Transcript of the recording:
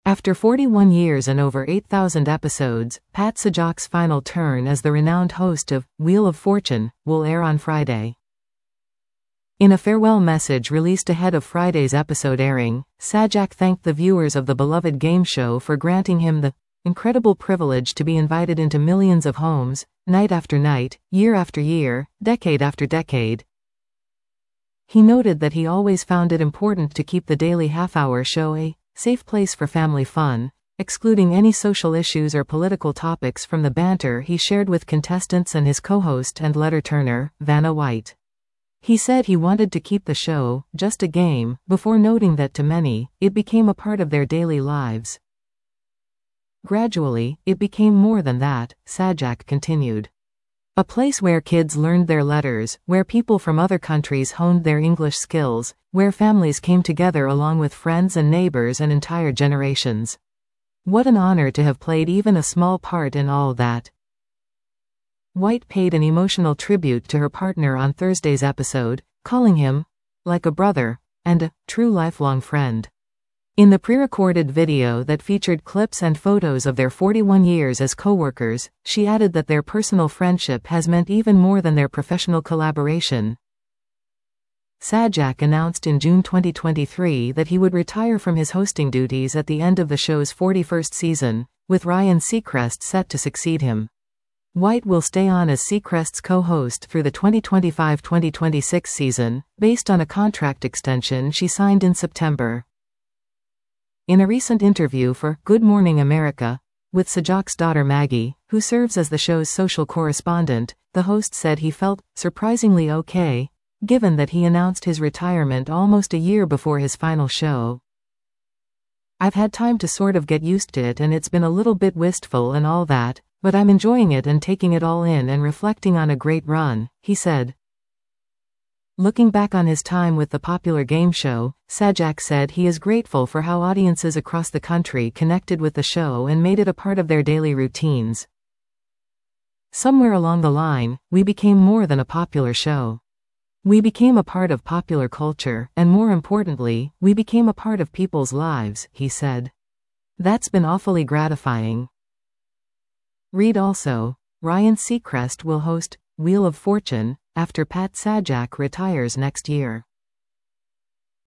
After 41 years and over 8,000 episodes, Pat Sajak's final turn as the renowned host of Wheel of Fortune will air on Friday. In a farewell message released ahead of Friday's episode airing, Sajak thanked the viewers of the beloved game show for granting him the incredible privilege to be invited into millions of homes, night after night, year after year, decade after decade. He noted that he always found it important to keep the daily half-hour show a safe place for family fun, excluding any social issues or political topics from the banter he shared with contestants and his co-host and letter-turner, Vanna White. He said he wanted to keep the show just a game, before noting that to many, it became a part of their daily lives. Gradually, it became more than that, Sajak continued. A place where kids learned their letters, where people from other countries honed their English skills, where families came together along with friends and neighbors and entire generations. What an honor to have played even a small part in all that. White paid an emotional tribute to her partner on Thursday's episode, calling him like a brother and a true lifelong friend. In the pre-recorded video that featured clips and photos of their 41 years as co-workers, she added that their personal friendship has meant even more than their professional collaboration. Sajak announced in June 2023 that he would retire from his hosting duties at the end of the show's 41st season, with Ryan Seacrest set to succeed him. White will stay on as Seacrest's co-host through the 2025-2026 season, based on a contract extension she signed in September. In a recent interview for Good Morning America, with Sajak's daughter Maggie, who serves as the show's social correspondent, the host said he felt surprisingly okay, given that he announced his retirement almost a year before his final show. "I've had time to sort of get used to it and it's been a little bit wistful and all that, but I'm enjoying it and taking it all in and reflecting on a great run," he said. Looking back on his time with the popular game show, Sajak said he is grateful for how audiences across the country connected with the show and made it a part of their daily routines. "Somewhere along the line, we became more than a popular show. We became a part of popular culture, and more importantly, we became a part of people's lives," he said. "That's been awfully gratifying." Read also, Ryan Seacrest will host Wheel of Fortune after Pat Sajak retires next year.